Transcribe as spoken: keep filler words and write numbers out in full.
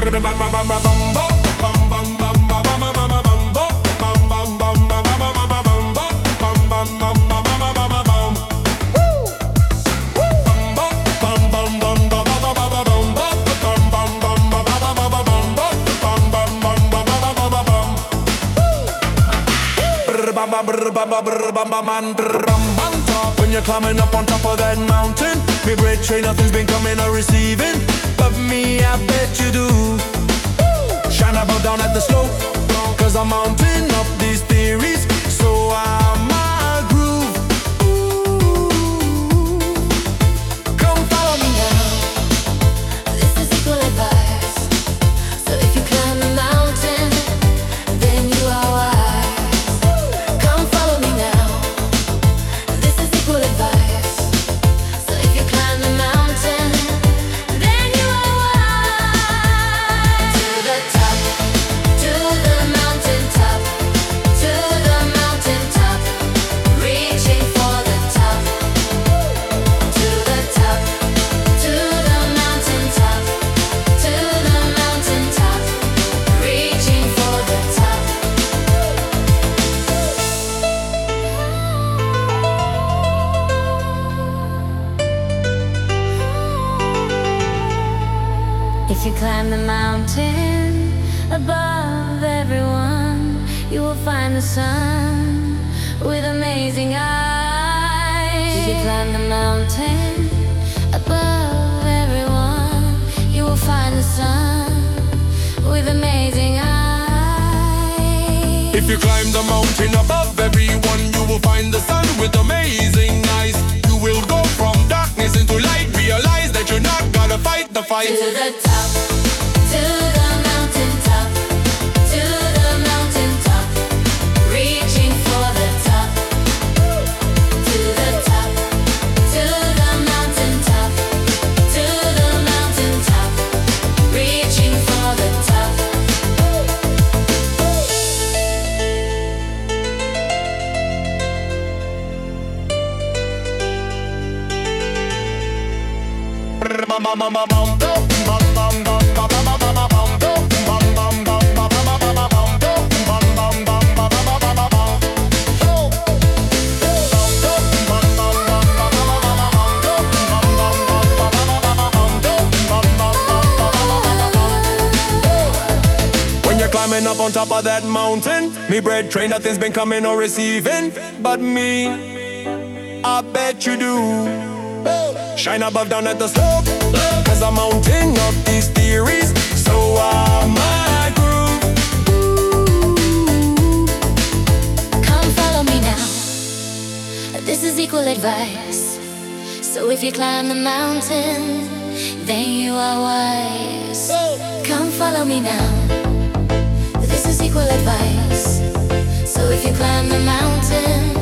When you're climbing up on top of that mountain, me bread train, nothing's been coming or receiving, but me, I bet you do. Shine about down at the slope, cause I'm mounting up these theories, so I'm a groove. Come follow me now, this is equal advice. So if you climb the mountain, then you are wise. Come follow me now, this is equal advice. So if you climb the mountain, then you are wise. To the top, to the mountain top, to the mountain top, reaching for the top. To the top, to the mountain top, to the mountain top, reaching for the top. If you climb the mountain above everyone, you will find the sun with amazing eyes. If you climb the mountain above everyone, you will find the sun with amazing eyes. If you climb the mountain above everyone, you will find the sun with amazing eyes. You will go from darkness into light, realize that you're not gonna fight the fight. To the top, to the mountain top, to the mountain top, reaching for the top. To the top, to the mountain top, to the mountain top, reaching for the top. When you're climbing up on top of that mountain, me bread train, nothing's been coming or receiving, but me, I bet you do. Shine above down at the slope, cause I'm mounting up these theories, so I'm a groove. Come follow me now, this is equal advice. So if you climb the mountain, then you are wise. Come follow me now, this is equal advice. So if you climb the mountain,